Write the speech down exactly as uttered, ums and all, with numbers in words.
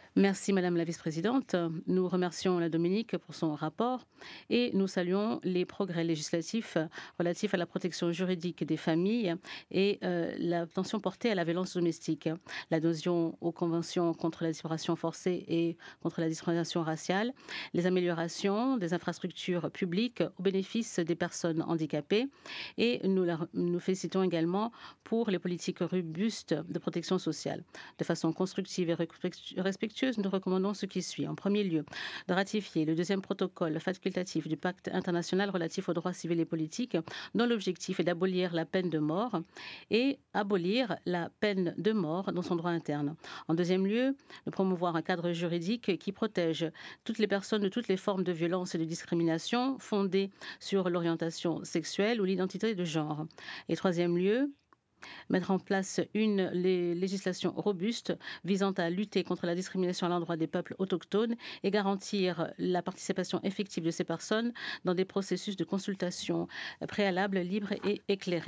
Merci Madame la vice-présidente. Nous remercions la Dominique pour son rapport et nous saluons les progrès législatifs relatifs à la protection juridique des familles et euh, l'attention portée à la violence domestique, l'adhésion aux conventions contre la séparation forcée et contre la discrimination raciale, les améliorations des infrastructures publiques au bénéfice des personnes handicapées et nous, la- nous félicitons également pour les politiques robustes de protection sociale. De façon constructive et respectueuse, nous recommandons ce qui suit. En premier lieu, de ratifier le deuxième protocole facultatif du pacte international relatif aux droits civils et politiques, dont l'objectif est d'abolir la peine de mort et abolir la peine de mort dans son droit interne. En deuxième lieu, de promouvoir un cadre juridique qui protège toutes les personnes de toutes les formes de violence et de discrimination fondées sur l'orientation sexuelle ou l'identité de genre. Et troisième lieu, mettre en place une lé- législation robuste visant à lutter contre la discrimination à l'endroit des peuples autochtones et garantir la participation effective de ces personnes dans des processus de consultation préalables, libres et éclairés.